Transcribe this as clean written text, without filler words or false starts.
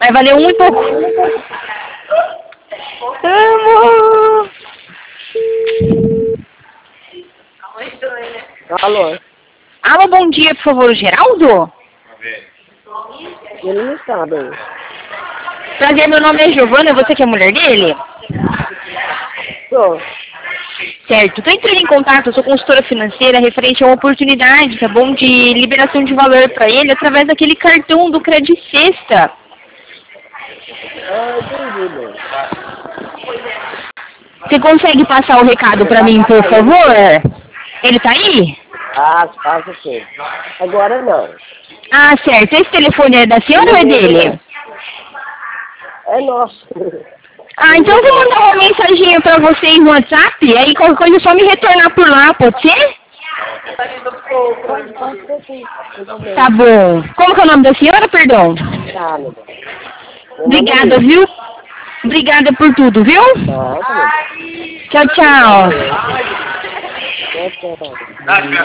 Vai valer um e pouco. Amor. Alô? Alô, bom dia, por favor, Geraldo? Ele não está bem. Prazer, meu nome é Giovana, você que é a mulher dele? Sou. Certo, tô entrando em contato, eu sou consultora financeira referente a uma oportunidade, tá bom, de liberação de valor para ele através daquele cartão do Credit Sexta. Ah, entendi, bem. Você consegue passar o recado para mim, por favor? Ele tá aí? Ah, passa sim. Agora não. Ah, certo. Esse telefone é da senhora ou é dele? É nosso. Ah, então eu vou mandar uma mensaginha pra vocês no WhatsApp, aí qualquer coisa é só me retornar por lá, pode ser? Passa sim. Tudo bem. Tá bom. Como que é o nome da senhora, perdão? Tá, meu bem. Obrigada, viu? Obrigada por tudo, viu? Tá, tá bom. Tchau, tchau. Tchau, tchau.